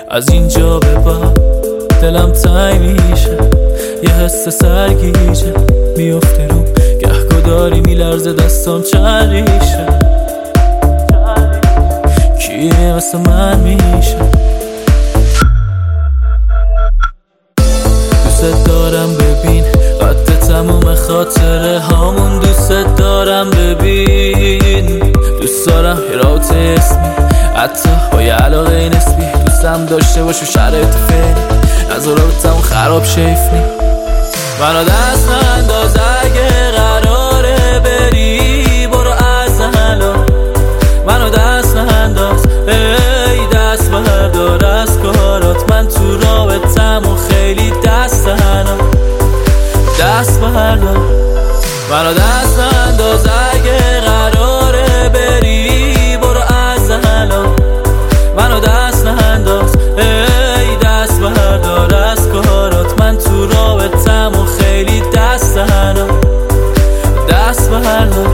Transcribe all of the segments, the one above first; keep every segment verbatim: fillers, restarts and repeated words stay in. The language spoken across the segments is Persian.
از اینجا به بعد دلم تنگ میشه، یه حس سرگیجه میفته رو گهگداری میلرزه دستام چند ریشه. کیه مثل من میشه؟ دوست دارم ببین قد تموم خاطره هامون، دوست دارم ببین، دوست دارم یه رابطه اسمی حتی با یه علاقه نسبی، دوستم داشته باش و شرایط فعلی از رابطمون خراب شیفنی. منو دست ننداز اگه قراره بری، برو از الان منو دست ننداز، ای دست بردار از کارات، من تو رابطمون خیلی دست تنها، دست بردار منو دست ننداز اگه قراره بری، برو از الان منو دست ننداز، ای دست بردار از کارات، من تو رابطمون خیلی دست تنها، دست بردار.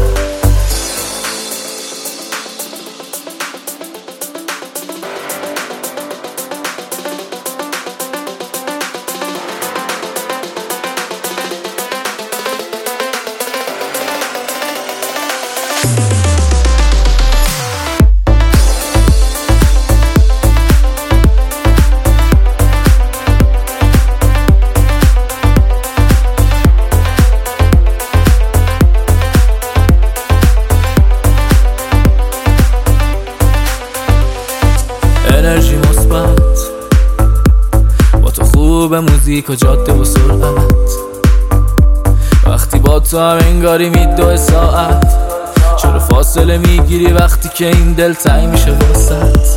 انرژی مثبت با تو خوبه، موزیک و جاده و سرعت، وقتی با تو هم انگاری میدوه ساعت، چرا فاصله میگیری وقتی که این دل تنگ میشه واسط؟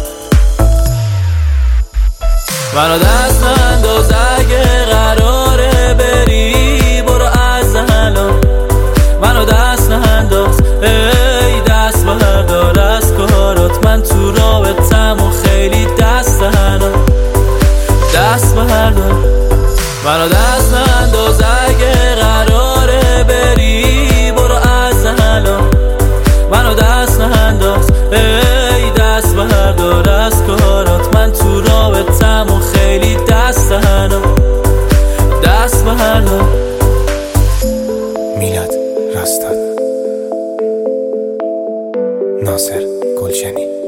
منو دست ننداز اگه قراره بری، برو از الان منو دست ننداز، ای دست بردار از کارات، من تو رابطمون خیلی دست تنها، دست بردار منو دست ننداز اگه قراره بری، برو از الان منو دست ننداز، ای دست بردار از کارات، من تو رابطمون خیلی دست تنها، دست بردار. میلاد راستاد، ناصر گلشنی.